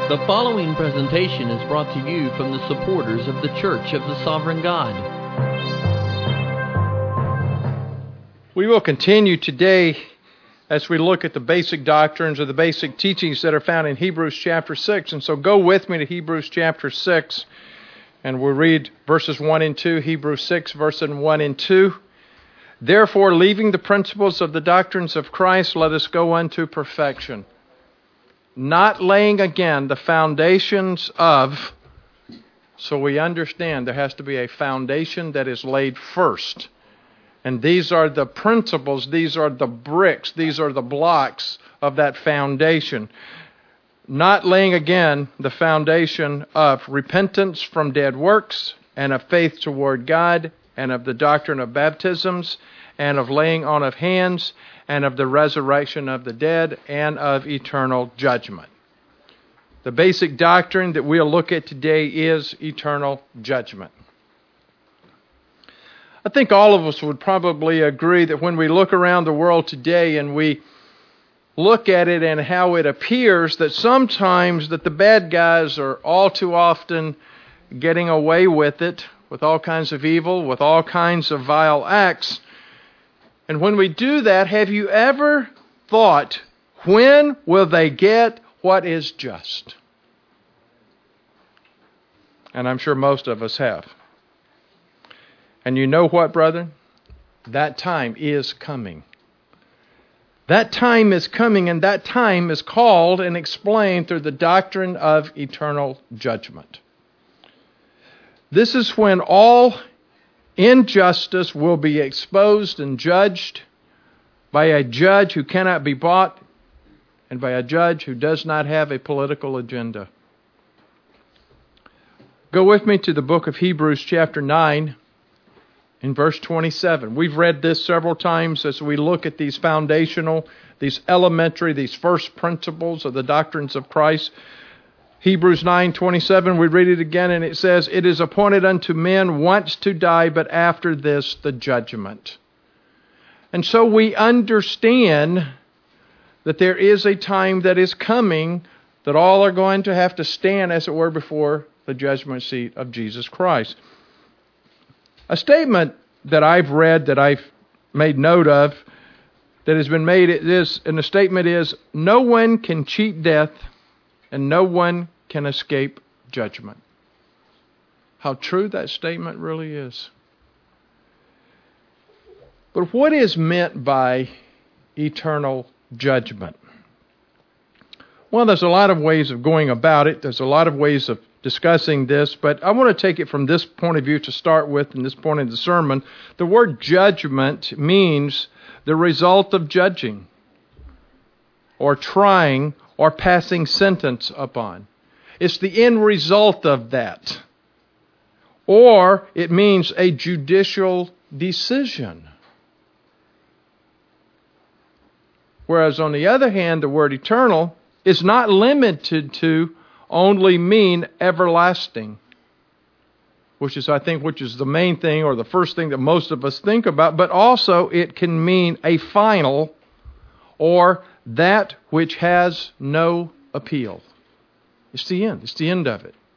The following presentation is brought to you from the supporters of the Church of the Sovereign God. We will continue today as we look at the basic doctrines or the basic teachings that are found in Hebrews chapter 6. And so go with me to Hebrews chapter 6, and we'll read verses 1 and 2, Hebrews 6, verses 1 and 2. Therefore, leaving the principles of the doctrines of Christ, let us go unto perfection, not laying again the foundations of. So we understand there has to be a foundation that is laid first. And these are the principles, these are the bricks, these are the blocks of that foundation. Not laying again the foundation of repentance from dead works, and of faith toward God, and of the doctrine of baptisms, and of laying on of hands, and of the resurrection of the dead, and of eternal judgment. The basic doctrine that we'll look at today is eternal judgment. I think all of us would probably agree that when we look around the world today and we look at it and how it appears that sometimes that the bad guys are all too often getting away with it, with all kinds of evil, with all kinds of vile acts. And when we do that, have you ever thought, when will they get what is just? And I'm sure most of us have. And you know what, brother? That time is coming. That time is coming, and that time is called and explained through the doctrine of eternal judgment. This is when all injustice will be exposed and judged by a judge who cannot be bought and by a judge who does not have a political agenda. Go with me to the book of Hebrews chapter 9 in verse 27. We've read this several times as we look at these foundational, these elementary, these first principles of the doctrines of Christ. Hebrews 9:27, we read it again, and it says, "It is appointed unto men once to die, but after this the judgment." And so we understand that there is a time that is coming that all are going to have to stand, as it were, before the judgment seat of Jesus Christ. A statement that I've read, that I've made note of, that has been made is, and the statement is, no one can cheat death and no one can escape judgment. How true that statement really is. But what is meant by eternal judgment? Well, there's a lot of ways of going about it. There's a lot of ways of discussing this, but I want to take it from this point of view to start with, in this point of the sermon. The word judgment means the result of judging, or trying, or passing sentence upon. It's the end result of that. Or it means a judicial decision. Whereas on the other hand, the word eternal is not limited to only mean everlasting, which is the main thing, or the first thing that most of us think about, but also it can mean a final, or that which has no appeal. It's the end. It's the end of it.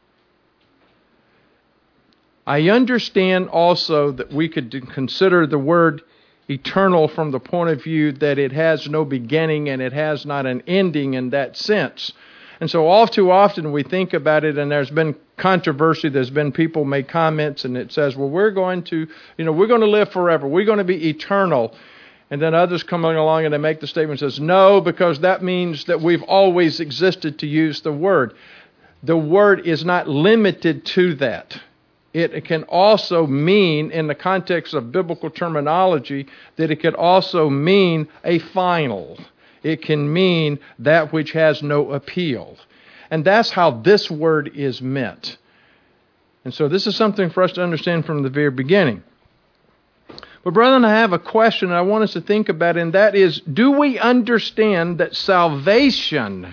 I understand also that we could consider the word eternal from the point of view that it has no beginning and it has not an ending in that sense. And so all too often we think about it, and there's been controversy. There's been people make comments, and it says, well, we're going to live forever. We're going to be eternal. And then others come along and they make the statement that says, no, because that means that we've always existed, to use the word. The word is not limited to that. It can also mean, in the context of biblical terminology, that it could also mean a final. It can mean that which has no appeal. And that's how this word is meant. And so this is something for us to understand from the very beginning. But brethren, I have a question I want us to think about, and that is, do we understand that salvation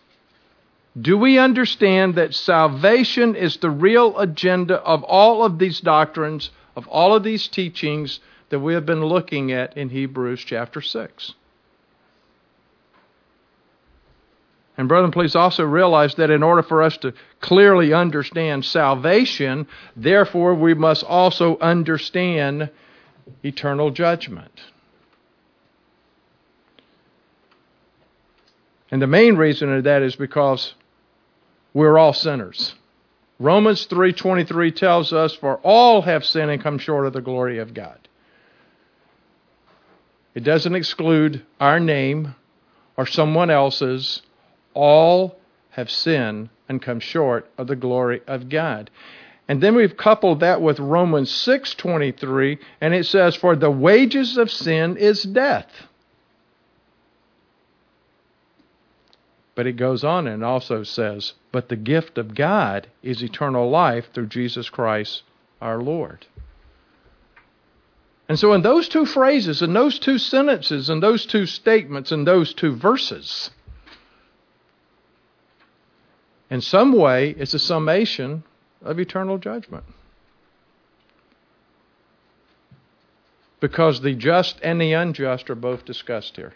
is the real agenda of all of these doctrines, of all of these teachings that we have been looking at in Hebrews chapter 6? And brethren, please also realize that in order for us to clearly understand salvation, therefore we must also understand eternal judgment. And the main reason of that is because we're all sinners. Romans 3:23 tells us, "For all have sinned and come short of the glory of God." It doesn't exclude our name or someone else's. All have sinned and come short of the glory of God. And then we've coupled that with Romans 6:23, and it says, "For the wages of sin is death." But it goes on and also says, "But the gift of God is eternal life through Jesus Christ our Lord." And so in those two phrases, in those two sentences, in those two statements, in those two verses, in some way, it's a summation of eternal judgment. Because the just and the unjust are both discussed here.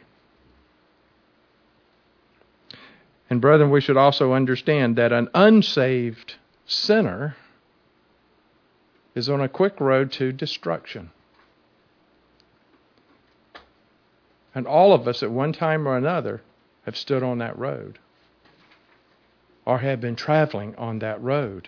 And brethren, we should also understand that an unsaved sinner is on a quick road to destruction. And all of us at one time or another have stood on that road or have been traveling on that road.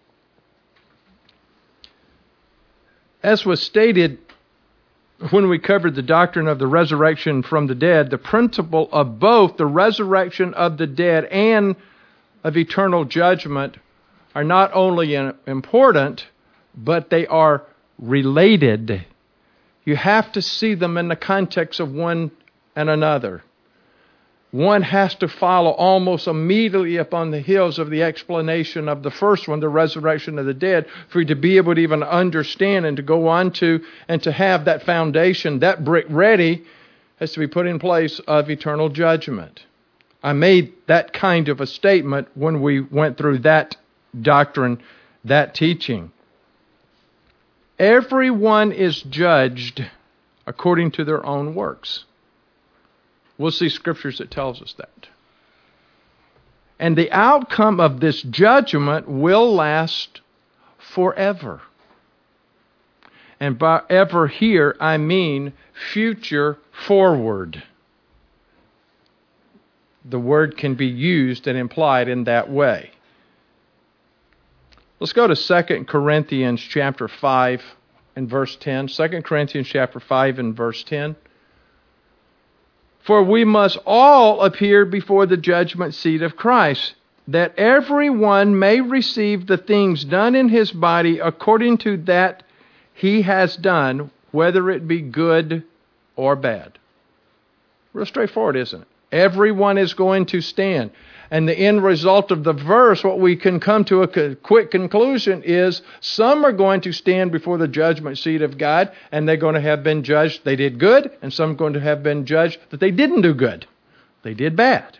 As was stated when we covered the doctrine of the resurrection from the dead, the principle of both the resurrection of the dead and of eternal judgment are not only important, but they are related. You have to see them in the context of one and another. One has to follow almost immediately upon the heels of the explanation of the first one, the resurrection of the dead, for you to be able to even understand and to go on to and to have that foundation, that brick ready, has to be put in place of eternal judgment. I made that kind of a statement when we went through that doctrine, that teaching. Everyone is judged according to their own works. We'll see scriptures that tells us that. And the outcome of this judgment will last forever. And by ever here, I mean future forward. The word can be used and implied in that way. Let's go to 2 Corinthians chapter 5 and verse 10. 2 Corinthians chapter 5 and verse 10. "For we must all appear before the judgment seat of Christ, that everyone may receive the things done in his body according to that he has done, whether it be good or bad." Real straightforward, isn't it? Everyone is going to stand. And the end result of the verse, what we can come to a quick conclusion is some are going to stand before the judgment seat of God and they're going to have been judged they did good, and some are going to have been judged that they didn't do good. They did bad.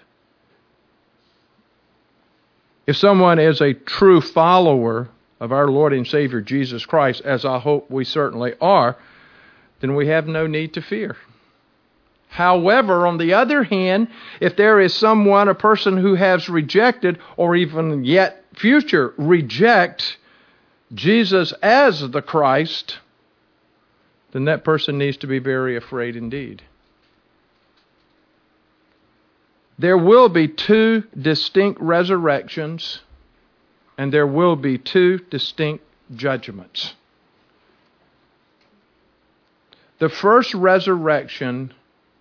If someone is a true follower of our Lord and Savior Jesus Christ, as I hope we certainly are, then we have no need to fear. However, on the other hand, if there is someone, a person who has rejected or even yet future reject Jesus as the Christ, then that person needs to be very afraid indeed. There will be two distinct resurrections and there will be two distinct judgments. The first resurrection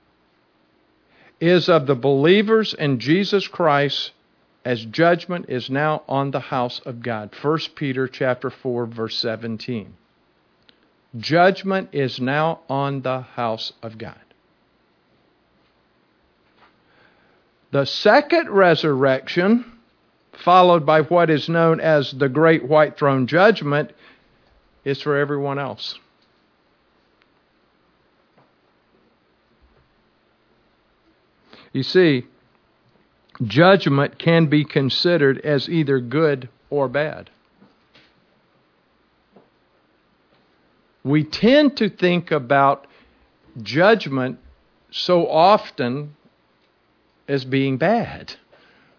is of the believers in Jesus Christ as judgment is now on the house of God. 1 Peter chapter 4, verse 17. Judgment is now on the house of God. The second resurrection, followed by what is known as the Great White Throne Judgment, is for everyone else. You see, judgment can be considered as either good or bad. We tend to think about judgment so often as being bad.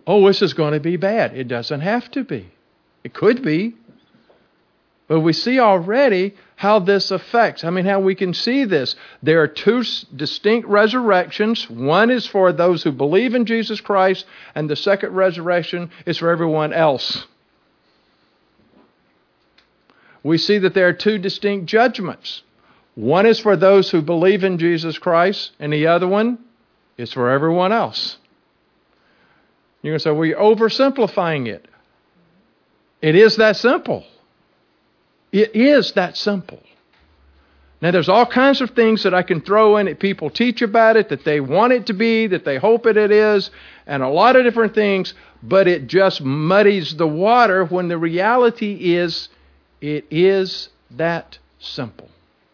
oh, this is going to be bad. It doesn't have to be. It could be. But we see already how this affects. How we can see this. There are two distinct resurrections. One is for those who believe in Jesus Christ, and the second resurrection is for everyone else. We see that there are two distinct judgments. One is for those who believe in Jesus Christ, and the other one is for everyone else. You're going to say, well, you're oversimplifying it. It is that simple. It is that simple. Now, there's all kinds of things that I can throw in that people teach about it, that they want it to be, that they hope it is, and a lot of different things, but it just muddies the water when the reality is, it is that simple.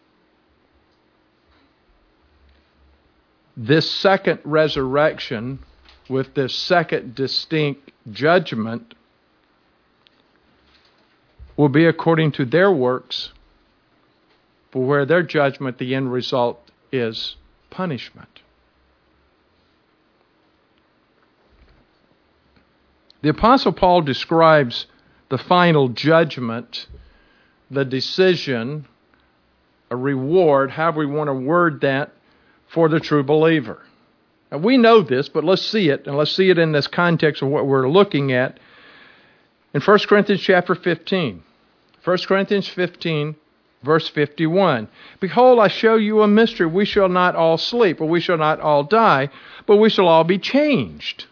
This second resurrection with this second distinct judgment will be according to their works, for where their judgment, the end result is punishment. The Apostle Paul describes the final judgment, the decision, a reward, however we want to word that, for the true believer. Now, we know this, but let's see it, and let's see it in this context of what we're looking at. In 1 Corinthians chapter 15. 1 Corinthians 15, verse 51. Behold, I show you a mystery. We shall not all sleep, or we shall not all die, but we shall all be changed.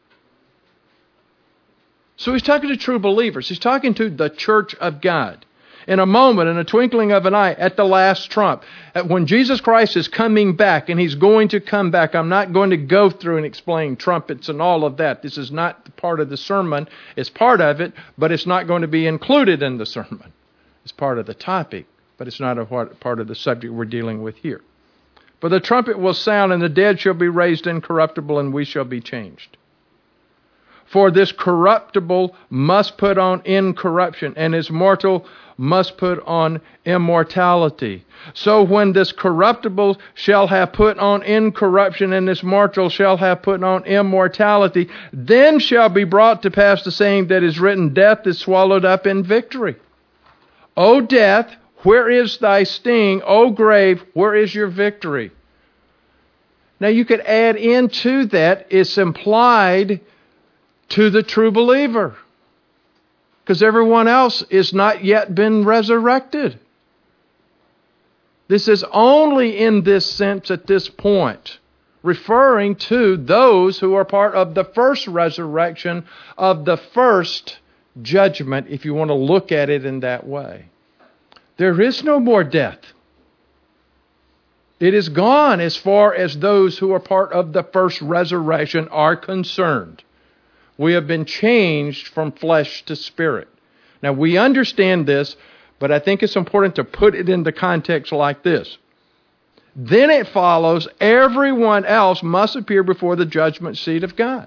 So he's talking to true believers. He's talking to the church of God. In a moment, in a twinkling of an eye, at the last trump. When Jesus Christ is coming back, and He's going to come back, I'm not going to go through and explain trumpets and all of that. This is not part of the sermon. It's part of it, but it's not going to be included in the sermon. It's part of the topic, but it's not a part of the subject we're dealing with here. For the trumpet will sound, and the dead shall be raised incorruptible, and we shall be changed. For this corruptible must put on incorruption, and his mortal must put on immortality. So when this corruptible shall have put on incorruption, and this mortal shall have put on immortality, then shall be brought to pass the saying that is written, death is swallowed up in victory. O death, where is thy sting? O grave, where is your victory? Now you could add into that, it's implied to the true believer. Because everyone else is not yet been resurrected. This is only in this sense at this point, referring to those who are part of the first resurrection, of the first judgment, if you want to look at it in that way. There is no more death. It is gone as far as those who are part of the first resurrection are concerned. We have been changed from flesh to spirit. Now, we understand this, but I think it's important to put it in the context like this. Then it follows, everyone else must appear before the judgment seat of God.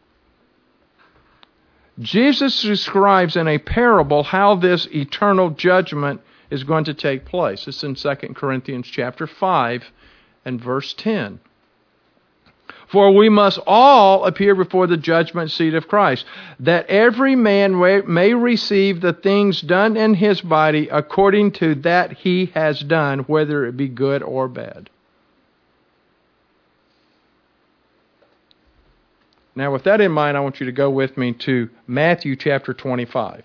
Jesus describes in a parable how this eternal judgment is going to take place. It's in 2 Corinthians chapter 5 and verse 10. For we must all appear before the judgment seat of Christ, that every man may receive the things done in his body according to that he has done, whether it be good or bad. Now, with that in mind, I want you to go with me to Matthew chapter 25.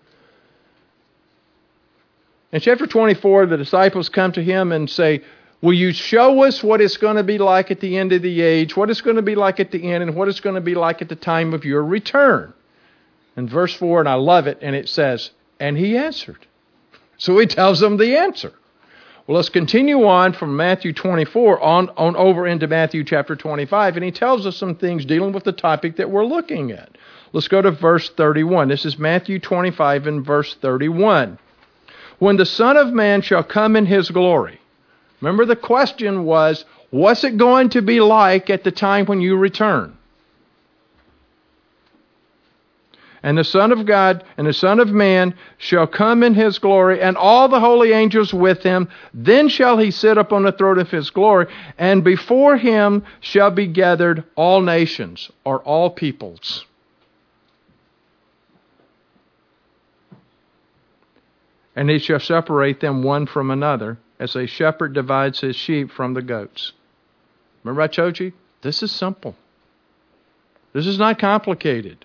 In chapter 24, the disciples come to Him and say, will you show us what it's going to be like at the end of the age, what it's going to be like at the end, and what it's going to be like at the time of your return? In verse 4, and I love it, and it says, and He answered. So He tells them the answer. Well, let's continue on from Matthew 24 on over into Matthew chapter 25, and He tells us some things dealing with the topic that we're looking at. Let's go to verse 31. This is Matthew 25 and verse 31. When the Son of Man shall come in His glory. Remember, the question was, what's it going to be like at the time when you return? And the Son of God and the Son of Man shall come in His glory, and all the holy angels with Him. Then shall He sit upon the throne of His glory, and before Him shall be gathered all nations, or all peoples. and he shall separate them one from another, as a shepherd divides his sheep from the goats. Remember I told you? This is simple. This is not complicated.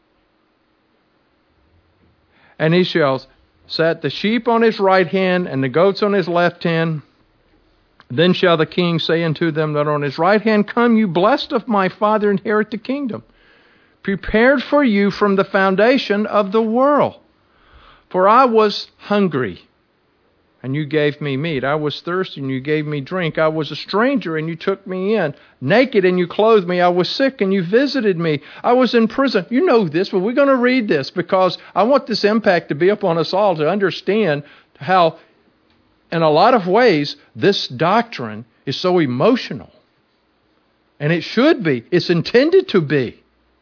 And he shall set the sheep on his right hand and the goats on his left hand. Then shall the king say unto them that are on his right hand, Come, you blessed of my Father, inherit the kingdom, prepared for you from the foundation of the world. For I was hungry, and you gave me meat. I was thirsty, and you gave me drink. I was a stranger, and you took me in. Naked, and you clothed me. I was sick, and you visited me. I was in prison. You know this, but we're going to read this because I want this impact to be upon us all to understand how, in a lot of ways, this doctrine is so emotional. And it should be. It's intended to be.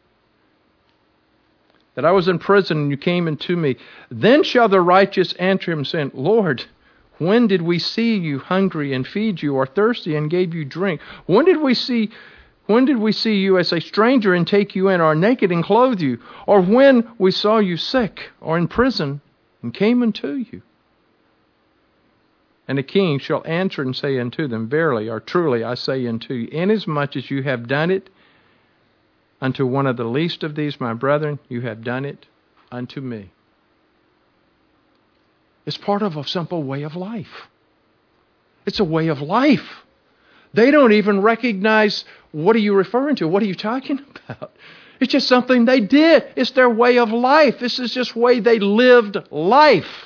That I was in prison and you came unto me. Then shall the righteous answer him, saying, Lord, when did we see you hungry and feed you, or thirsty and gave you drink? When did we see you as a stranger and take you in, or naked and clothe you? Or when we saw you sick or in prison and came unto you? And the king shall answer and say unto them, Verily or truly I say unto you, inasmuch as you have done it unto one of the least of these, my brethren, you have done it unto me. It's part of a simple way of life. It's a way of life. They don't even recognize, what are you referring to? What are you talking about? It's just something they did. It's their way of life. This is just the way they lived life.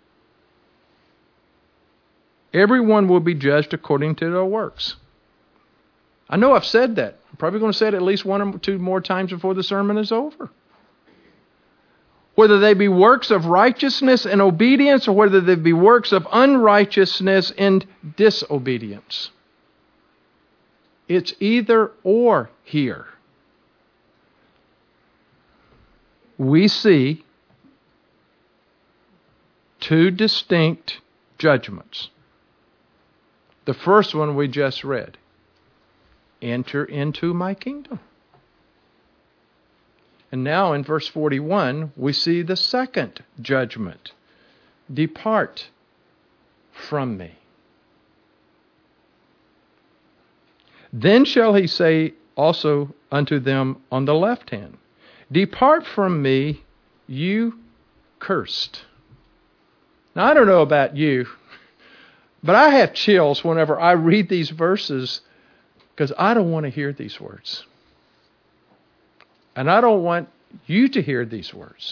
Everyone will be judged according to their works. I know I've said that. I'm probably going to say it at least one or two more times before the sermon is over. Whether they be works of righteousness and obedience, or whether they be works of unrighteousness and disobedience. It's either or here. We see two distinct judgments. The first one we just read. Enter into my kingdom. And now in verse 41, we see the second judgment. Depart from me. Then shall he say also unto them on the left hand, Depart from me, you cursed. Now I don't know about you, but I have chills whenever I read these verses, because I don't want to hear these words. And I don't want you to hear these words.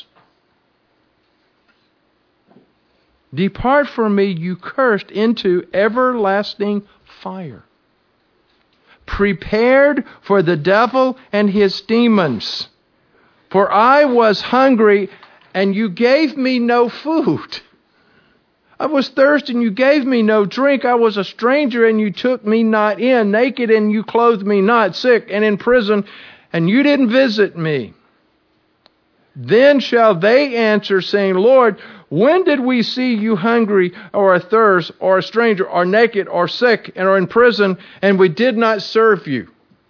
Depart from me, you cursed, into everlasting fire, prepared for the devil and his demons. For I was hungry, and you gave me no food. I was thirsty, and you gave me no drink. I was a stranger, and you took me not in. Naked, and you clothed me not. Sick, and in prison, and you didn't visit me. Then shall they answer, saying, Lord, when did we see you hungry, or athirst, or a stranger, or naked, or sick, and or in prison, and we did not serve you?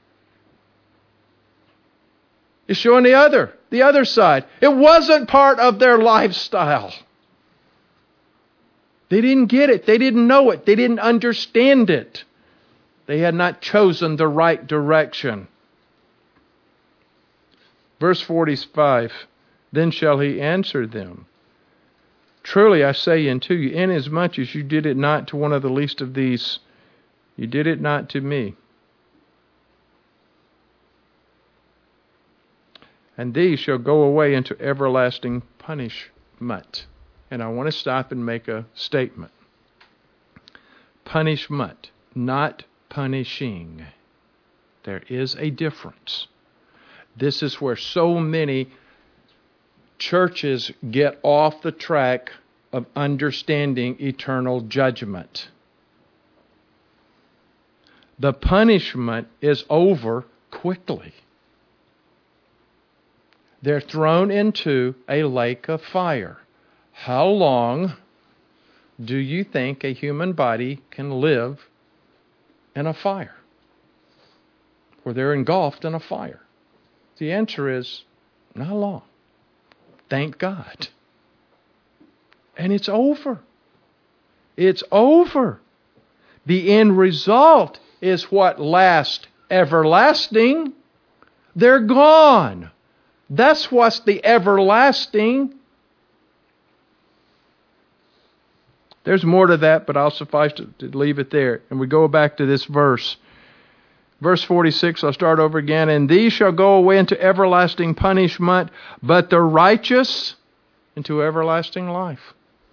It's showing the other side. It wasn't part of their lifestyle. They didn't get it. They didn't know it. They didn't understand it. They had not chosen the right direction. Verse 45, Then shall he answer them, Truly I say unto you, inasmuch as you did it not to one of the least of these, you did it not to me. And these shall go away into everlasting punishment. And I want to stop and make a statement. Punishment, not punishing. There is a difference. This is where so many churches get off the track of understanding eternal judgment. The punishment is over quickly. They're thrown into a lake of fire. How long do you think a human body can live in a fire? Where they're engulfed in a fire? The answer is not long. Thank God. And it's over. It's over. The end result is what lasts everlasting. They're gone. That's what's the everlasting. There's more to that, but I'll suffice to leave it there. And we go back to this verse. Verse 46, I'll start over again. And these shall go away into everlasting punishment, but the righteous into everlasting life.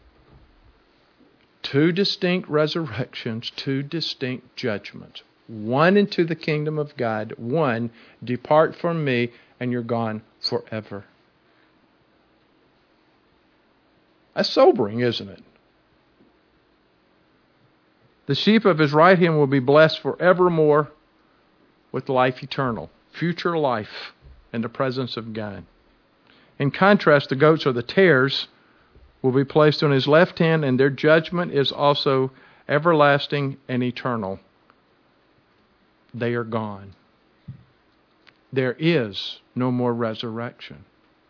Two distinct resurrections, two distinct judgments. One into the kingdom of God, one, depart from me, and you're gone forever. That's sobering, isn't it? The sheep of his right hand will be blessed forevermore with life eternal, future life in the presence of God. In contrast, the goats or the tares will be placed on his left hand, and their judgment is also everlasting and eternal. They are gone. There is no more resurrection.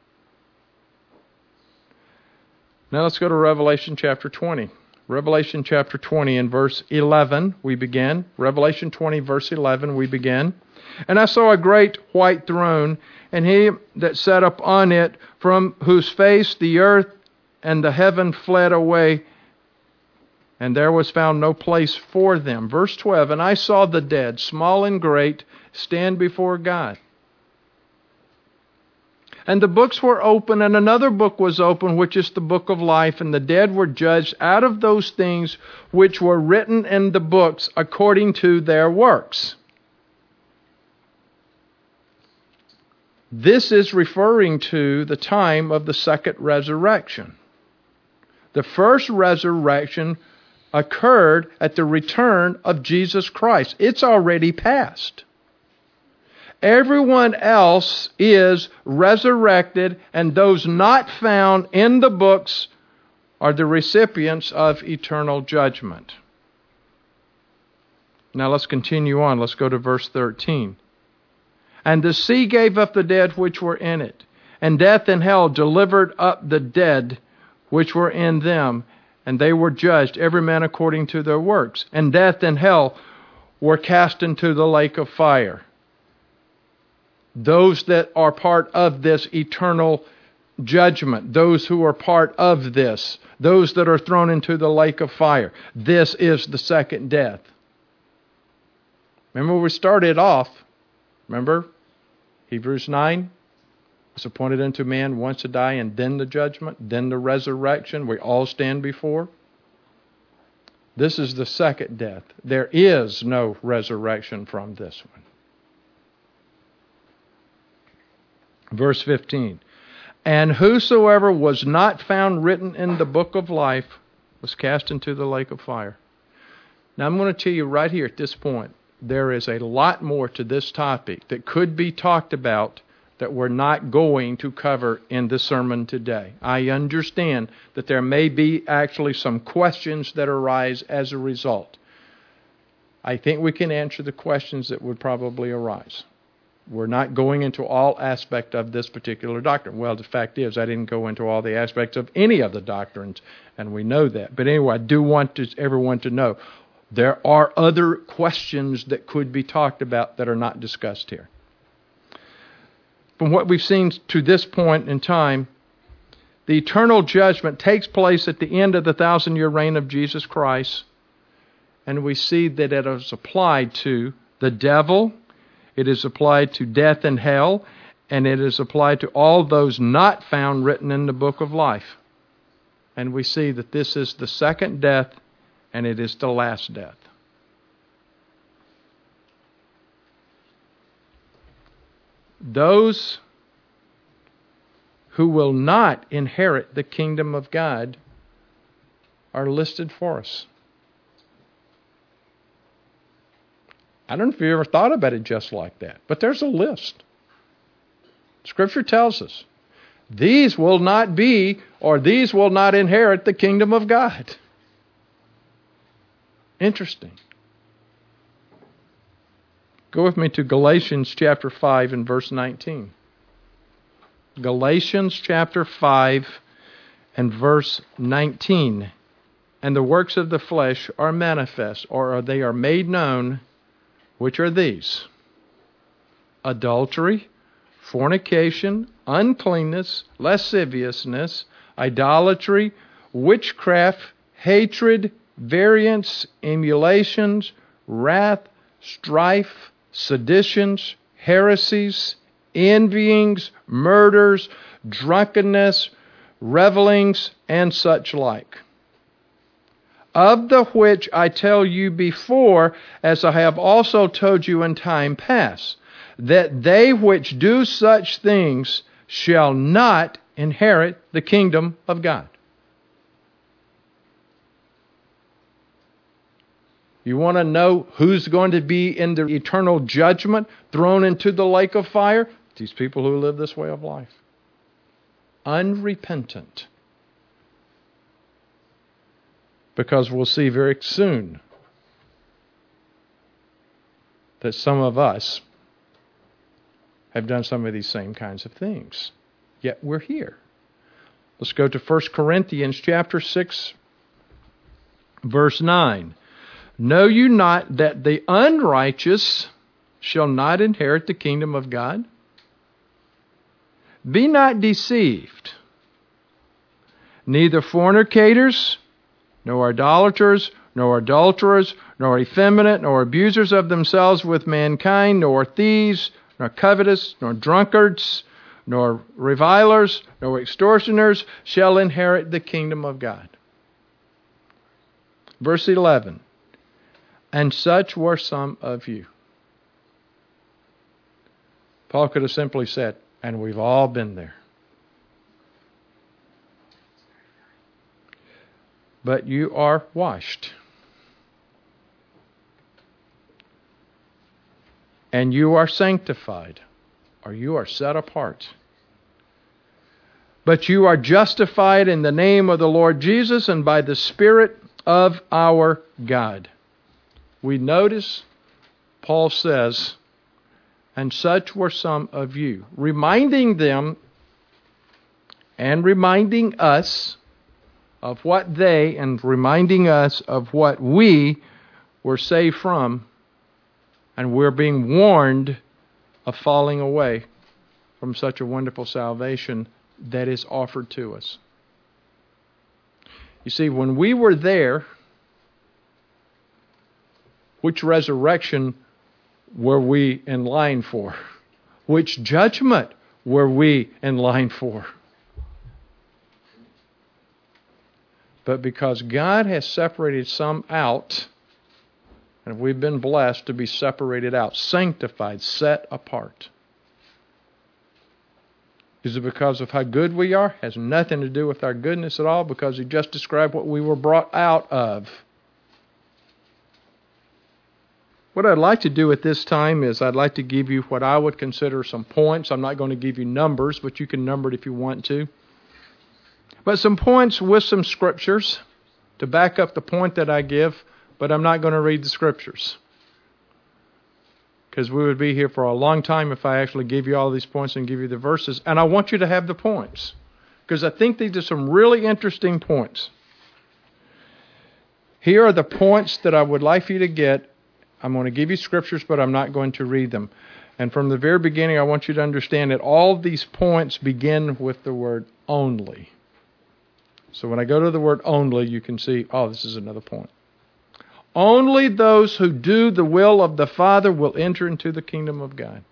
Now let's go to Revelation chapter 20. Revelation chapter 20 and verse 11 we begin. Revelation 20 verse 11 we begin. And I saw a great white throne, and he that sat upon it, from whose face the earth and the heaven fled away, and there was found no place for them. Verse 12, and I saw the dead, small and great, stand before God. And the books were open, and another book was open, which is the book of life. And the dead were judged out of those things which were written in the books according to their works. This is referring to the time of the second resurrection. The first resurrection occurred at the return of Jesus Christ. It's already past. Everyone else is resurrected, and those not found in the books are the recipients of eternal judgment. Now let's continue on. Let's go to verse 13. And the sea gave up the dead which were in it, and death and hell delivered up the dead which were in them, and they were judged, every man according to their works. And death and hell were cast into the lake of fire. Those that are part of this eternal judgment, those who are part of this, those that are thrown into the lake of fire. This is the second death. Remember we started off, remember Hebrews 9? It's appointed unto man once to die, and then the judgment, then the resurrection we all stand before. This is the second death. There is no resurrection from this one. Verse 15. And whosoever was not found written in the book of life was cast into the lake of fire. Now I'm going to tell you right here at this point, there is a lot more to this topic that could be talked about that we're not going to cover in this sermon today. I understand that there may be actually some questions that arise as a result. I think we can answer the questions that would probably arise. We're not going into all aspects of this particular doctrine. Well, the fact is, I didn't go into all the aspects of any of the doctrines, and we know that. But anyway, I do want everyone to know there are other questions that could be talked about that are not discussed here. From what we've seen to this point in time, the eternal judgment takes place at the end of the 1,000-year reign of Jesus Christ, and we see that it is applied to the devil. It is applied to death and hell, and it is applied to all those not found written in the book of life. And we see that this is the second death, and it is the last death. Those who will not inherit the kingdom of God are listed for us. I don't know if you ever thought about it just like that, but there's a list. Scripture tells us these will not be, or these will not inherit the kingdom of God. Interesting. Go with me to Galatians chapter 5 and verse 19. Galatians chapter 5 and verse 19. And the works of the flesh are manifest, or they are made known, which are these: adultery, fornication, uncleanness, lasciviousness, idolatry, witchcraft, hatred, variance, emulations, wrath, strife, seditions, heresies, envyings, murders, drunkenness, revelings, and such like. Of the which I tell you before, as I have also told you in time past, that they which do such things shall not inherit the kingdom of God. You want to know who's going to be in the eternal judgment, thrown into the lake of fire? These people who live this way of life. Unrepentant. Because we'll see very soon that some of us have done some of these same kinds of things. Yet we're here. Let's go to 1 Corinthians chapter 6, verse 9. Know you not that the unrighteous shall not inherit the kingdom of God? Be not deceived. Neither fornicators, nor idolaters, nor adulterers, nor effeminate, nor abusers of themselves with mankind, nor thieves, nor covetous, nor drunkards, nor revilers, nor extortioners shall inherit the kingdom of God. Verse 11. And such were some of you. Paul could have simply said, and we've all been there. But you are washed. And you are sanctified, or you are set apart. But you are justified in the name of the Lord Jesus and by the Spirit of our God. We notice Paul says, and such were some of you, reminding them and reminding us of what they, and reminding us of what we were saved from, and we're being warned of falling away from such a wonderful salvation that is offered to us. You see, when we were there, which resurrection were we in line for? Which judgment were we in line for? But because God has separated some out, and we've been blessed to be separated out, sanctified, set apart. Is it because of how good we are? Has nothing to do with our goodness at all, because He just described what we were brought out of. What I'd like to do at this time is I'd like to give you what I would consider some points. I'm not going to give you numbers, but you can number it if you want to. But some points with some scriptures to back up the point that I give, but I'm not going to read the scriptures, because we would be here for a long time if I actually gave you all these points and give you the verses. And I want you to have the points, because I think these are some really interesting points. Here are the points that I would like for you to get. I'm going to give you scriptures, but I'm not going to read them. And from the very beginning, I want you to understand that all these points begin with the word only. So when I go to the word only, you can see, oh, this is another point. Only those who do the will of the Father will enter into the kingdom of God.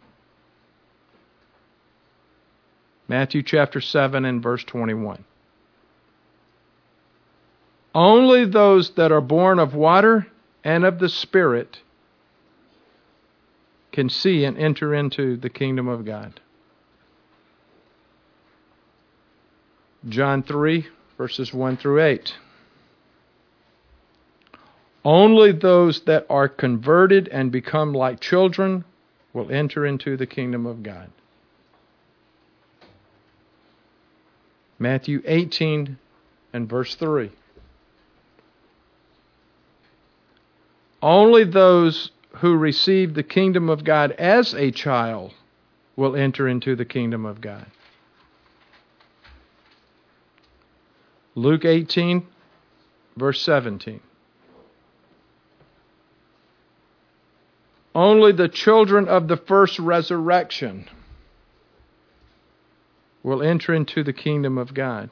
Matthew chapter 7 and verse 21. Only those that are born of water and of the Spirit can see and enter into the kingdom of God. John 3, verses 1 through 8. Only those that are converted and become like children will enter into the kingdom of God. Matthew 18 and verse 3. Only those who receive the kingdom of God as a child will enter into the kingdom of God. Luke 18, verse 17. Only the children of the first resurrection will enter into the kingdom of God.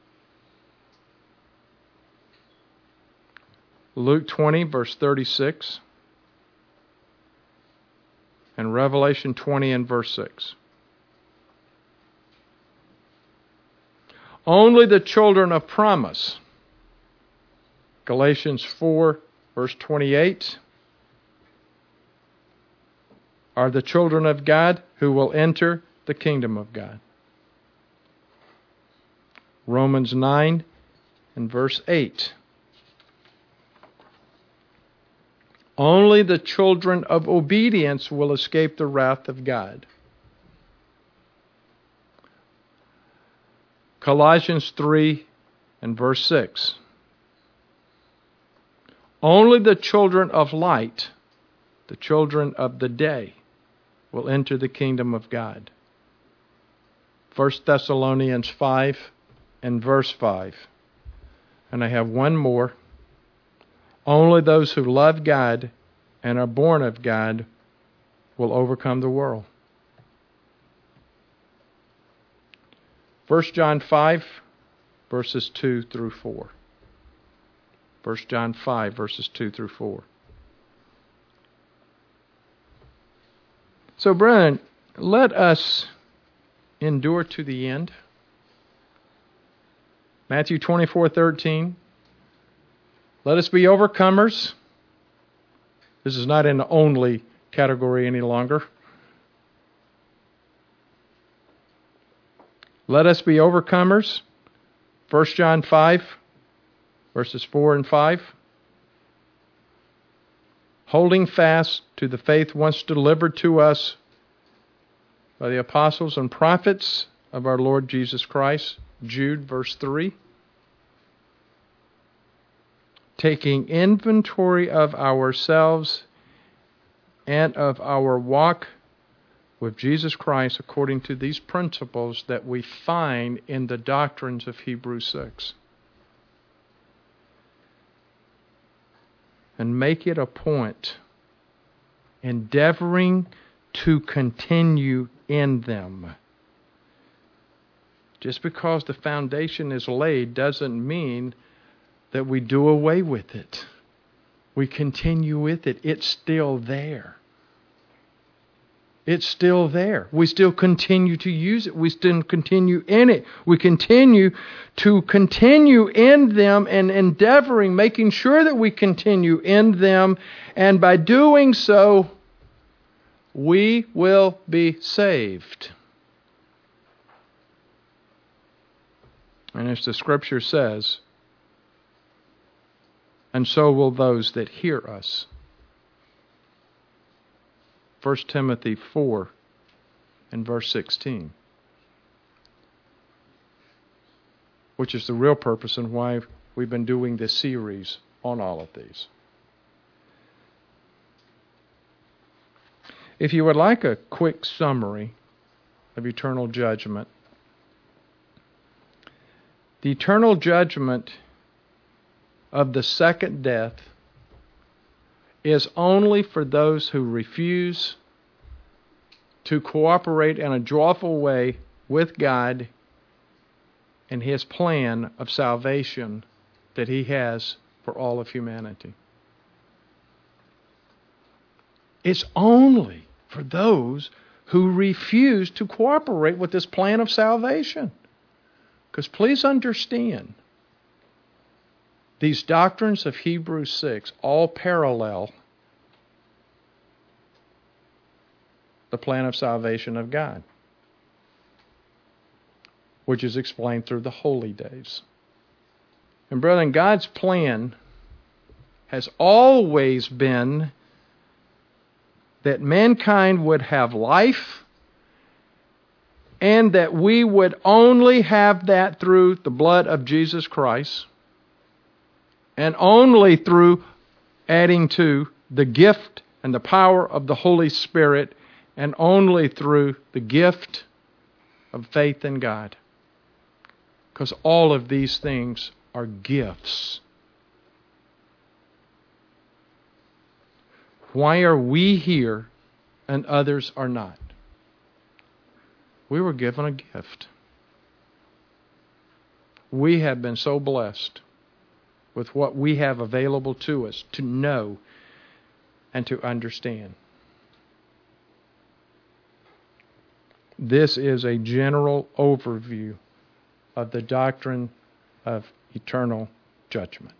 Luke 20, verse 36. And Revelation 20 and verse 6. Only the children of promise. Galatians 4, verse 28. Are the children of God who will enter the kingdom of God. Romans 9 and verse 8. Only the children of obedience will escape the wrath of God. Colossians 3 and verse 6. Only the children of light, the children of the day, will enter the kingdom of God. 1 Thessalonians 5 and verse 5. And I have one more. Only those who love God and are born of God will overcome the world. 1 John 5, verses 2 through 4. 1 John 5, verses 2 through 4. So, brethren, let us endure to the end. Matthew 24:13. Let us be overcomers. This is not in the only category any longer. Let us be overcomers. 1 John 5, verses 4 and 5. Holding fast to the faith once delivered to us by the apostles and prophets of our Lord Jesus Christ. Jude, verse 3. Taking inventory of ourselves and of our walk with Jesus Christ according to these principles that we find in the doctrines of Hebrews 6. And make it a point, endeavoring to continue in them. Just because the foundation is laid doesn't mean that we do away with it. We continue with it. It's still there. It's still there. We still continue to use it. We still continue in it. We continue to continue in them and endeavoring, making sure that we continue in them. And by doing so, we will be saved. And as the Scripture says, and so will those that hear us. 1 Timothy 4 and verse 16. Which is the real purpose and why we've been doing this series on all of these. If you would like a quick summary of eternal judgment, the eternal judgment of the second death is only for those who refuse to cooperate in a joyful way with God and His plan of salvation that He has for all of humanity. It's only for those who refuse to cooperate with this plan of salvation. Because please understand, these doctrines of Hebrews 6 all parallel the plan of salvation of God, which is explained through the holy days. And brethren, God's plan has always been that mankind would have life, and that we would only have that through the blood of Jesus Christ, and only through adding to the gift and the power of the Holy Spirit, and only through the gift of faith in God. Because all of these things are gifts. Why are we here and others are not? We were given a gift. We have been so blessed with what we have available to us to know and to understand. This is a general overview of the doctrine of eternal judgment.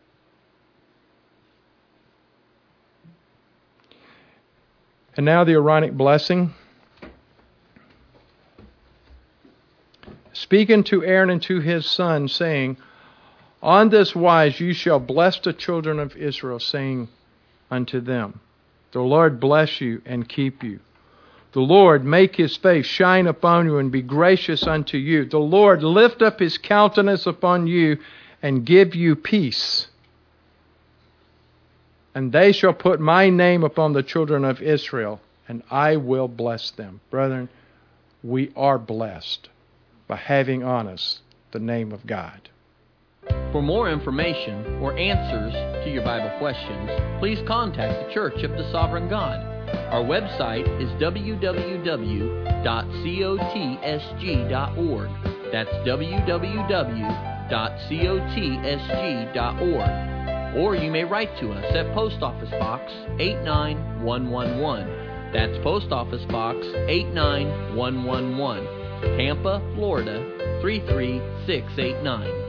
And now the Aaronic blessing. Speaking to Aaron and to his son, saying, On this wise you shall bless the children of Israel, saying unto them, The Lord bless you and keep you. The Lord make his face shine upon you and be gracious unto you. The Lord lift up his countenance upon you and give you peace. And they shall put my name upon the children of Israel, and I will bless them. Brethren, we are blessed by having on us the name of God. For more information or answers to your Bible questions, please contact the Church of the Sovereign God. Our website is www.cotsg.org. That's www.cotsg.org. Or you may write to us at Post Office Box 89111. That's Post Office Box 89111, Tampa, Florida 33689.